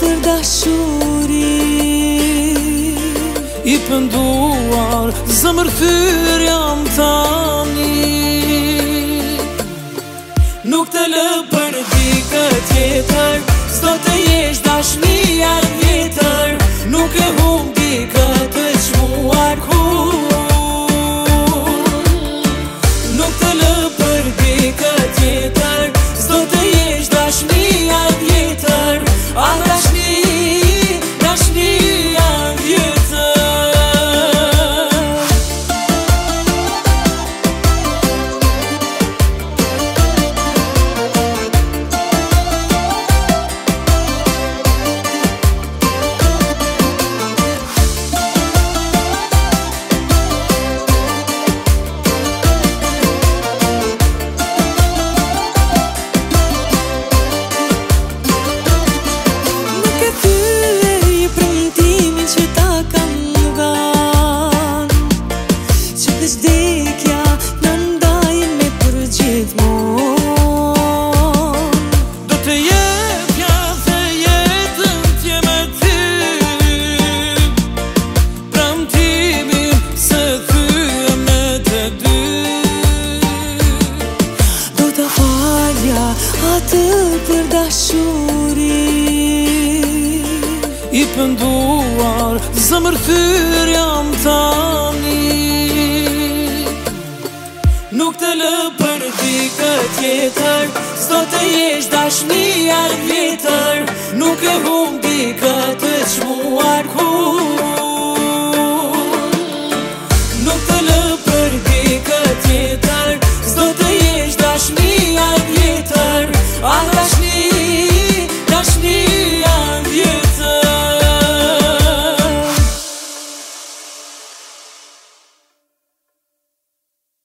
për dashuri. I pënduar, zëmërthyr jam tani. Nuk të lë për dikë tjetër, s'do të jesh dashnia vjetër. Nuk e humb dikë të çmuar kur. Nuk të lë për dikë tjetër, s'do të jesh dashnia vjetër. A dashnia vjetër. Vdekja në ndajme për gjithmonë. Do të jepja dhe jetën t'je me ty, premtimin se thyem ne të dy. Do të falja atë për dashuri. I pënduar, zëmërthyr jam tani. Nuk të lë për dikë tjetër, s'do të jesh dashnia vjetër. Nuk e humb dikë të çmuar